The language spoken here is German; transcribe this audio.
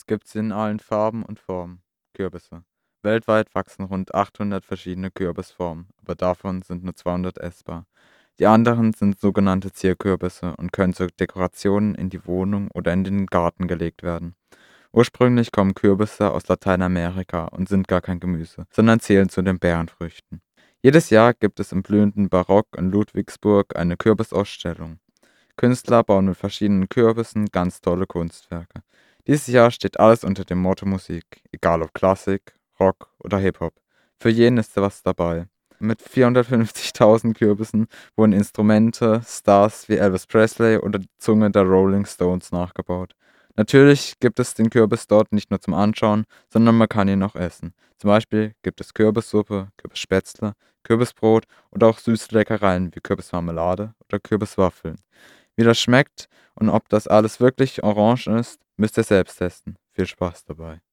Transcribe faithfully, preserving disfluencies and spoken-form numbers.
gibt's in allen Farben und Formen. Kürbisse. Weltweit wachsen rund achthundert verschiedene Kürbisformen, aber davon sind nur zweihundert essbar. Die anderen sind sogenannte Zierkürbisse und können zur Dekoration in die Wohnung oder in den Garten gelegt werden. Ursprünglich kommen Kürbisse aus Lateinamerika und sind gar kein Gemüse, sondern zählen zu den Beerenfrüchten. Jedes Jahr gibt es im blühenden Barock in Ludwigsburg eine Kürbisausstellung. Künstler bauen mit verschiedenen Kürbissen ganz tolle Kunstwerke. Dieses Jahr steht alles unter dem Motto Musik, egal ob Klassik, Rock oder Hip-Hop. Für jeden ist da was dabei. Mit vierhundertfünfzigtausend Kürbissen wurden Instrumente, Stars wie Elvis Presley oder die Zunge der Rolling Stones nachgebaut. Natürlich gibt es den Kürbis dort nicht nur zum Anschauen, sondern man kann ihn auch essen. Zum Beispiel gibt es Kürbissuppe, Kürbisspätzle, Kürbisbrot oder auch süße Leckereien wie Kürbismarmelade oder Kürbiswaffeln. Wie das schmeckt und ob das alles wirklich orange ist, müsst ihr selbst testen. Viel Spaß dabei.